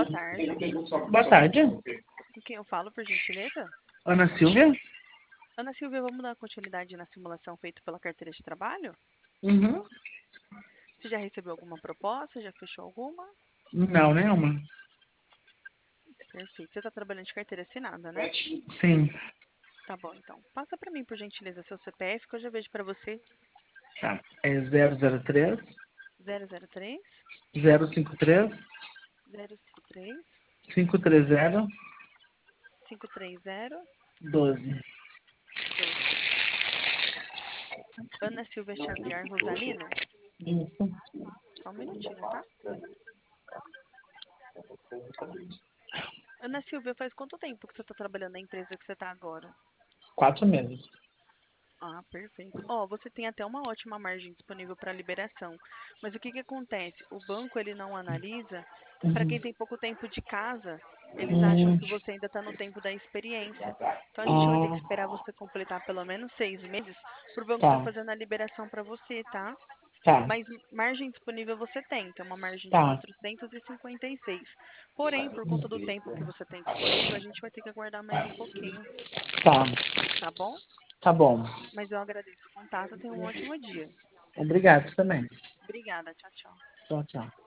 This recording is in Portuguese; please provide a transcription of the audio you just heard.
Boa tarde. Boa tarde. Com quem eu falo, por gentileza? Ana Silvia? Ana Silvia, vamos dar continuidade na simulação feita pela carteira de trabalho? Uhum. Você já recebeu alguma proposta? Já fechou alguma? Não, nenhuma. Perfeito. Você está trabalhando de carteira assinada, né? Sim. Tá bom, então. Passa para mim, por gentileza, seu CPF, que eu já vejo para você. Tá. É 003 003 053 053 530 530 12. 12. Ana Silvia Xavier Rosalino? Isso. Só um minutinho, tá? Ana Silvia, faz quanto tempo que você está trabalhando na empresa que você está agora? 4 meses. Ah, perfeito. Ó, você tem até uma ótima margem disponível para liberação. Mas o que que acontece? O banco ele não analisa. Para Uhum. quem tem pouco tempo de casa, eles acham Hum. que você ainda está no tempo da experiência. Então a gente vai ter que Ah, esperar você completar pelo menos 6 meses para o banco estar tá. fazendo a liberação para você, tá? Tá. Mas margem disponível você tem uma margem de Tá. 456. Porém, por conta do tempo que você tem disponível, a gente vai ter que aguardar mais um pouquinho, Tá. tá bom? Tá bom. Mas eu agradeço o contato, tenha um ótimo dia. Obrigado também. Obrigada, tchau, tchau. Tchau, tchau.